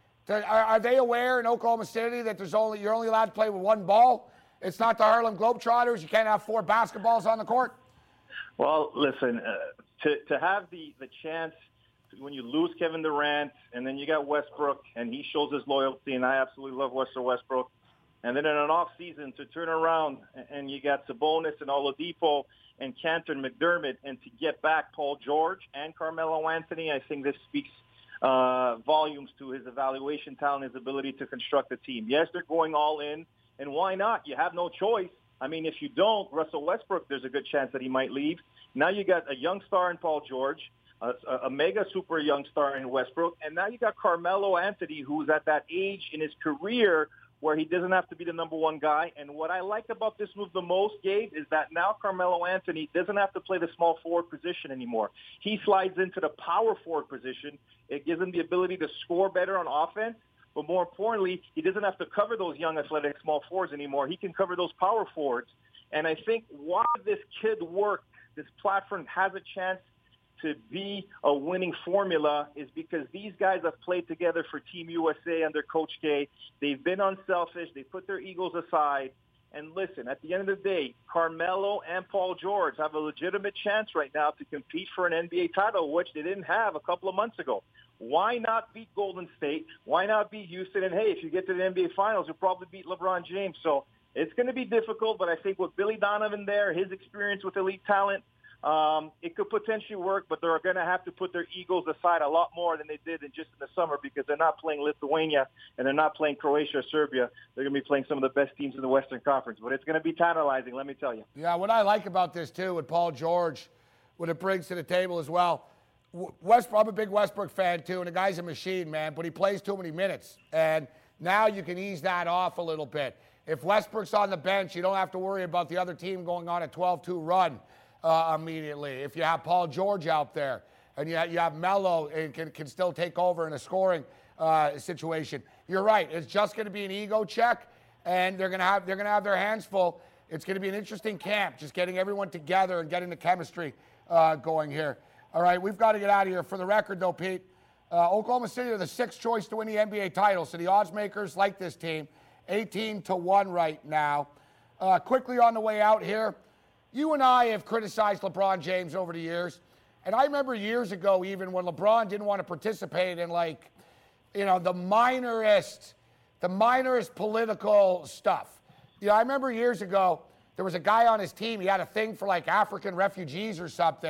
Are they aware in Oklahoma City that you're only allowed to play with 1 ball? It's not the Harlem Globetrotters. You can't have 4 basketballs on the court? Well, listen, to have the chance when you lose Kevin Durant and then you got Westbrook and he shows his loyalty, and I absolutely love Russell Westbrook. And then in an off season to turn around and you got Sabonis and Oladipo and Kanter and McDermott, and to get back Paul George and Carmelo Anthony, I think this speaks volumes to his evaluation talent, his ability to construct a team. Yes, they're going all in, and why not? You have no choice. I mean, if you don't, Russell Westbrook, there's a good chance that he might leave. Now you got a young star in Paul George, a mega super young star in Westbrook, and now you got Carmelo Anthony, who's at that age in his career where he doesn't have to be the number 1 guy. And what I like about this move the most, Gabe, is that now Carmelo Anthony doesn't have to play the small forward position anymore. He slides into the power forward position. It gives him the ability to score better on offense. But more importantly, he doesn't have to cover those young athletic small forwards anymore. He can cover those power forwards. And I think why this kid work, this platform has a chance to be a winning formula is because these guys have played together for Team USA under Coach K. They've been unselfish. They put their egos aside. And listen, at the end of the day, Carmelo and Paul George have a legitimate chance right now to compete for an NBA title, which they didn't have a couple of months ago. Why not beat Golden State? Why not beat Houston? And, hey, if you get to the NBA Finals, you'll probably beat LeBron James. So it's going to be difficult, but I think with Billy Donovan there, his experience with elite talent, it could potentially work, but they're going to have to put their egos aside a lot more than they did in just in the summer, because they're not playing Lithuania and they're not playing Croatia or Serbia. They're going to be playing some of the best teams in the Western Conference, but it's going to be tantalizing, let me tell you. Yeah, what I like about this, too, with Paul George, what it brings to the table as well, I'm a big Westbrook fan, too, and the guy's a machine, man, but he plays too many minutes, and now you can ease that off a little bit. If Westbrook's on the bench, you don't have to worry about the other team going on a 12-2 run immediately. If you have Paul George out there and you have Melo, and can still take over in a scoring situation. You're right. It's just going to be an ego check, and they're going to have their hands full. It's going to be an interesting camp, just getting everyone together and getting the chemistry going here. All right, we've got to get out of here. For the record, though, Pete, Oklahoma City are the 6th choice to win the NBA title, so the odds makers like this team. 18-1 right now. Quickly on the way out here, you and I have criticized LeBron James over the years, and I remember years ago even when LeBron didn't want to participate in, like, you know, the minorest political stuff. You know, I remember years ago there was a guy on his team, he had a thing for, like, African refugees or something,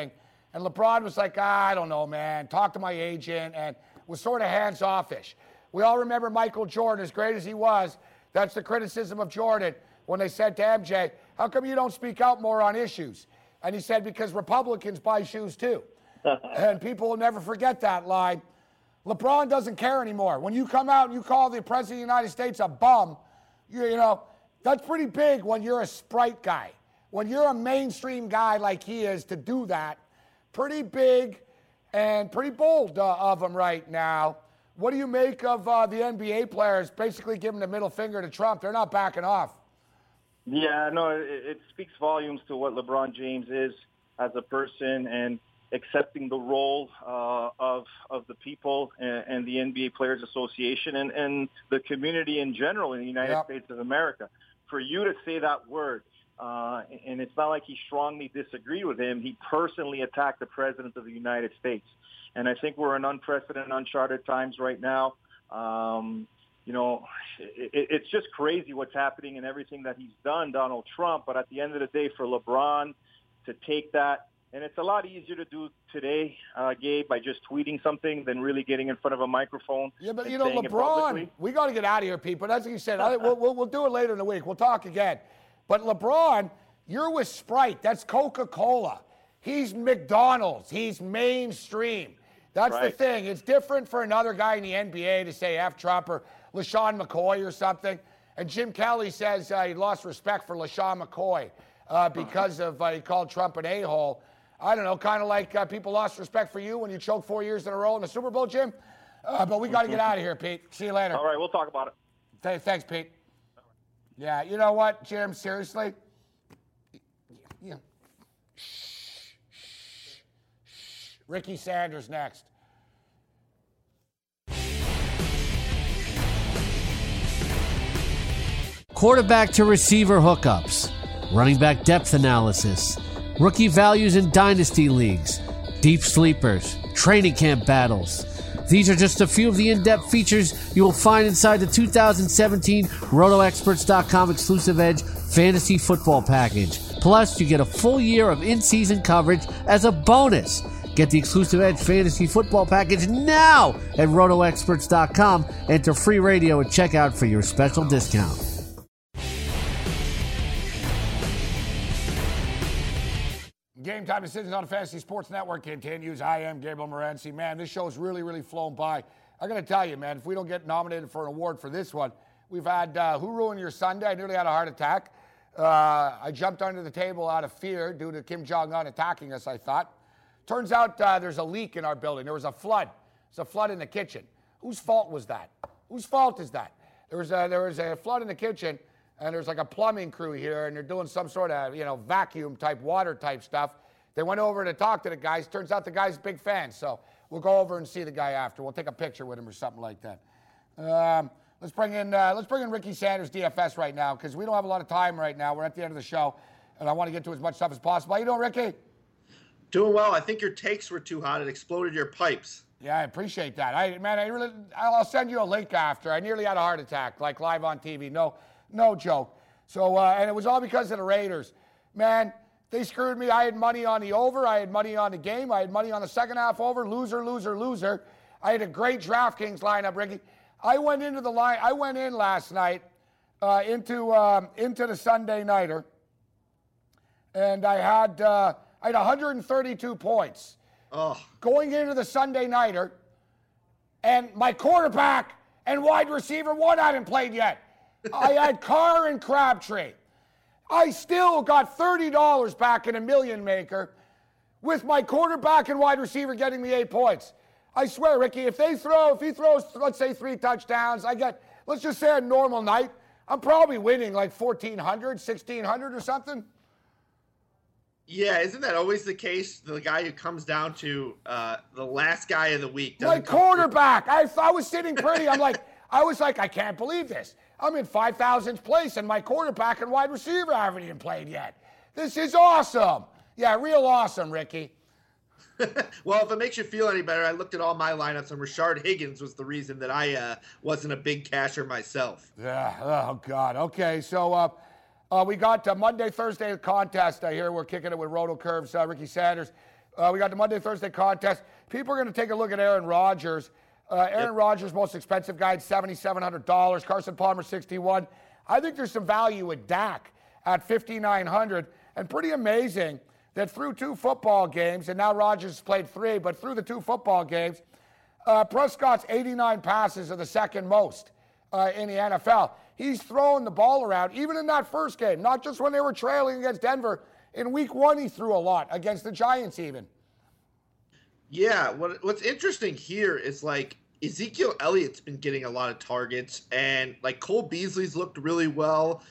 And LeBron was like, I don't know, man. Talk to my agent, and was sort of hands-off-ish. We all remember Michael Jordan, as great as he was. That's the criticism of Jordan when they said to MJ, how come you don't speak out more on issues? And he said, because Republicans buy shoes too. And people will never forget that line. LeBron doesn't care anymore. When you come out and you call the President of the United States a bum, you know, that's pretty big when you're a Sprite guy. When you're a mainstream guy like he is to do that, pretty big and pretty bold of him right now. What do you make of the NBA players basically giving the middle finger to Trump? They're not backing off. Yeah, no, it speaks volumes to what LeBron James is as a person and accepting the role of the people and the NBA Players Association and the community in general in the United States of America. For you to say that word, and it's not like he strongly disagreed with him, he personally attacked the President of the United States. And I think we're in unprecedented, uncharted times right now. You know, it's just crazy what's happening and everything that he's done, Donald Trump. But at the end of the day, for LeBron to take that, and it's a lot easier to do today, Gabe, by just tweeting something than really getting in front of a microphone. Yeah, but, you know, LeBron, we got to get out of here, people. That's what you said. We'll do it later in the week. We'll talk again. But LeBron, you're with Sprite. That's Coca-Cola. He's McDonald's. He's mainstream. That's the thing. It's different for another guy in the NBA to say F Trump or LaShawn McCoy or something. And Jim Kelly says he lost respect for LaShawn McCoy because of he called Trump an a-hole. I don't know, kind of like people lost respect for you when you choked 4 years in a row in the Super Bowl, Jim. But we got to get out of here, Pete. See you later. All right, we'll talk about it. Thanks, Pete. Yeah, you know what, Jim, seriously? Yeah. Shh. Ricky Sanders next. Quarterback to receiver hookups, running back depth analysis, rookie values in dynasty leagues, deep sleepers, training camp battles. These are just a few of the in-depth features you will find inside the 2017 RotoExperts.com exclusive Edge Fantasy Football Package. Plus, you get a full year of in-season coverage as a bonus. Get the exclusive Edge Fantasy Football Package now at RotoExperts.com. Enter free radio at checkout for your special discount. Game Time Decisions on the Fantasy Sports Network continues. I am Gabriel Morency. Man, this show's really, really flown by. I got to tell you, man, if we don't get nominated for an award for this one, we've had Who Ruined Your Sunday? I nearly had a heart attack. I jumped under the table out of fear due to Kim Jong-un attacking us, I thought. Turns out there's a leak in our building. There was a flood. There's a flood in the kitchen. Whose fault was that? Whose fault is that? There was a flood in the kitchen, and there's like a plumbing crew here, and they're doing some sort of, vacuum type, water type stuff. They went over to talk to the guys. Turns out the guy's a big fan, so we'll go over and see the guy after. We'll take a picture with him or something like that. Let's bring in Ricky Sanders, DFS, right now, because we don't have a lot of time right now. We're at the end of the show, and I want to get to as much stuff as possible. How you doing, Ricky? Doing well. I think your takes were too hot. It exploded your pipes. Yeah, I appreciate that. I'll send you a link after. I nearly had a heart attack, like live on TV. No joke. So, and it was all because of the Raiders. Man, they screwed me. I had money on the over. I had money on the game. I had money on the second half over. Loser. I had a great DraftKings lineup, Ricky. I went in last night into the Sunday nighter, and I had 132 points. Oh. Going into the Sunday nighter, and my quarterback and wide receiver one hadn't played yet. I had Carr and Crabtree. I still got $30 back in a Million Maker with my quarterback and wide receiver getting me 8 points. I swear, Ricky, if he throws, let's say 3 touchdowns, let's just say a normal night, I'm probably winning like 1,400, 1,600 or something. Yeah, isn't that always the case? The guy who comes down to the last guy of the week. My quarterback. I was sitting pretty. I was like, I can't believe this. I'm in 5,000th place, and my quarterback and wide receiver haven't even played yet. This is awesome. Yeah, real awesome, Ricky. Well, if it makes you feel any better, I looked at all my lineups, and Rashard Higgins was the reason that I wasn't a big casher myself. Yeah. Oh, God. Okay, so we got Monday, Thursday contest. I hear we're kicking it with Roto Curves. Ricky Sanders. We got the Monday-Thursday contest. People are going to take a look at Aaron Rodgers. Aaron Rodgers, most expensive guy, $7,700. Carson Palmer, $61. I think there's some value with Dak at $5,900. And pretty amazing that through 2 football games, and now Rodgers has played 3, but through the 2 football games, Prescott's 89 passes are the second most in the NFL. He's throwing the ball around, even in that first game, not just when they were trailing against Denver. In week 1, he threw a lot against the Giants even. Yeah, what's interesting here is, like, Ezekiel Elliott's been getting a lot of targets, and, like, Cole Beasley's looked really well.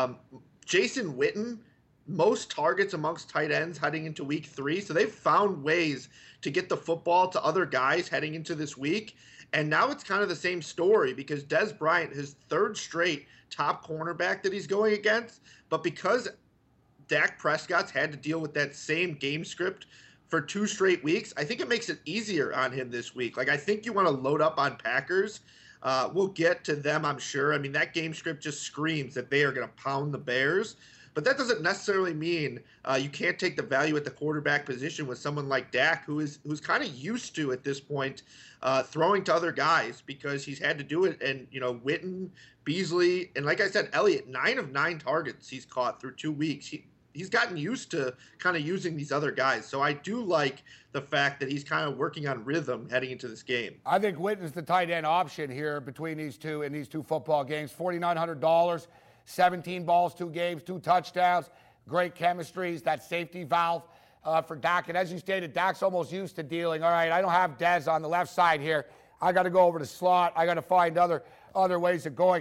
Jason Witten, most targets amongst tight ends heading into week 3. So they've found ways to get the football to other guys heading into this week. And now it's kind of the same story because Dez Bryant, his 3rd straight top cornerback that he's going against, but because Dak Prescott's had to deal with that same game script for 2 straight weeks, I think it makes it easier on him this week. Like, I think you want to load up on Packers. We'll get to them, I'm sure. I mean, that game script just screams that they are going to pound the Bears. But that doesn't necessarily mean you can't take the value at the quarterback position with someone like Dak, who's kind of used to, at this point, throwing to other guys because he's had to do it. And, you know, Witten, Beasley, and like I said, Elliott, 9 of 9 targets he's caught through 2 weeks. He's gotten used to kind of using these other guys. So I do like the fact that he's kind of working on rhythm heading into this game. I think Witten's the tight end option here between these two in these 2 football games. $4,900, 17 balls, 2 games, 2 touchdowns. Great chemistry. He's that safety valve for Dak. And as you stated, Dak's almost used to dealing. All right, I don't have Dez on the left side here. I got to go over to slot. I got to find other ways of going.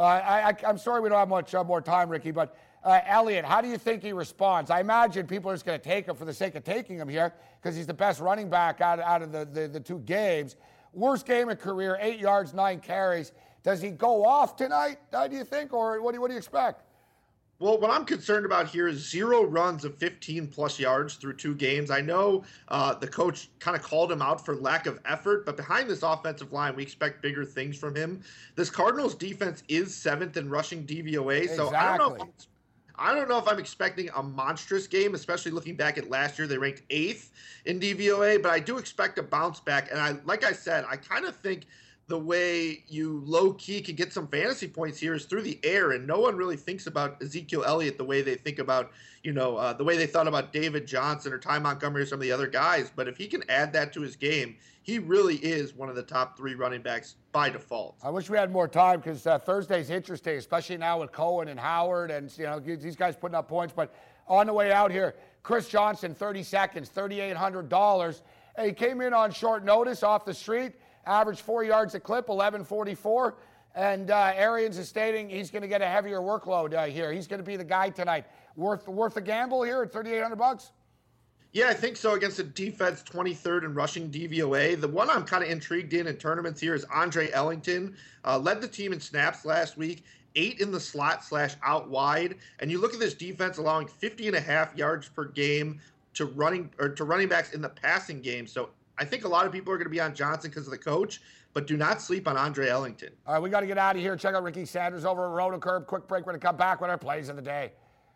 I'm sorry we don't have much more time, Ricky, but Elliott, how do you think he responds? I imagine people are just going to take him for the sake of taking him here because he's the best running back out of the 2 games. Worst game of career, 8 yards, 9 carries. Does he go off tonight, do you think, or what do you expect? Well, what I'm concerned about here is 0 runs of 15-plus yards through 2 games. I know the coach kind of called him out for lack of effort, but behind this offensive line, we expect bigger things from him. This Cardinals defense is 7th in rushing DVOA, so exactly. I don't know if I'm expecting a monstrous game, especially looking back at last year. They ranked 8th in DVOA, but I do expect a bounce back. And like I said, I kind of think the way you low-key can get some fantasy points here is through the air, and no one really thinks about Ezekiel Elliott the way they think about, the way they thought about David Johnson or Ty Montgomery or some of the other guys. But if he can add that to his game, he really is one of the top 3 running backs by default. I wish we had more time because Thursday's interesting, especially now with Cohen and Howard and these guys putting up points. But on the way out here, Chris Johnson, 30 seconds, $3,800. He came in on short notice off the street, averaged 4 yards a clip, 11:44. And Arians is stating he's going to get a heavier workload here. He's going to be the guy tonight. Worth a gamble here at $3,800? Yeah, I think so against a defense 23rd in rushing DVOA. The one I'm kind of intrigued in tournaments here is Andre Ellington. Led the team in snaps last week, 8 in the slot / out wide. And you look at this defense allowing 50.5 yards per game to running backs in the passing game. So I think a lot of people are going to be on Johnson because of the coach, but do not sleep on Andre Ellington. All right, we got to get out of here. Check out Ricky Sanders over at Roto Curb. Quick break. We're going to come back with our plays of the day.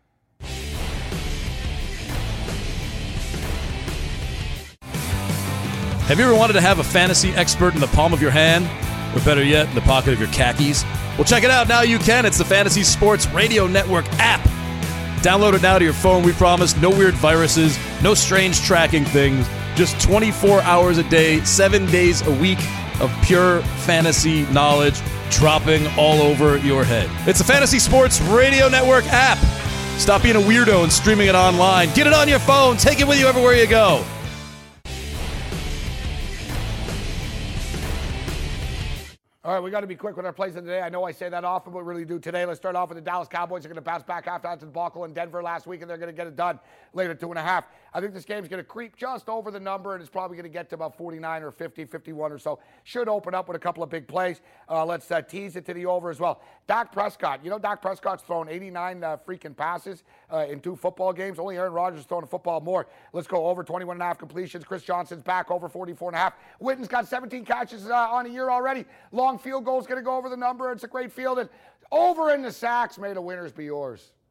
Have you ever wanted to have a fantasy expert in the palm of your hand? Or better yet, in the pocket of your khakis? Well, check it out. Now you can. It's the Fantasy Sports Radio Network app. Download it now to your phone. We promise no weird viruses, no strange tracking things. Just 24 hours a day, 7 days a week of pure fantasy knowledge dropping all over your head. It's the Fantasy Sports Radio Network app. Stop being a weirdo and streaming it online. Get it on your phone. Take it with you everywhere you go. All right, we got to be quick with our plays of the day. I know I say that often, but we really do today. Let's start off with the Dallas Cowboys. They're going to bounce back after that debacle in Denver last week, and they're going to get it done later, 2.5. I think this game's going to creep just over the number, and it's probably going to get to about 49 or 50, 51 or so. Should open up with a couple of big plays. Let's tease it to the over as well. Dak Prescott. Dak Prescott's thrown 89 freaking passes in 2 football games. Only Aaron Rodgers is throwing the football more. Let's go over 21.5 completions. Chris Johnson's back over 44.5. Witten's got 17 catches on a year already. Long field goal's going to go over the number. It's a great field. And over in the sacks, may the winners be yours.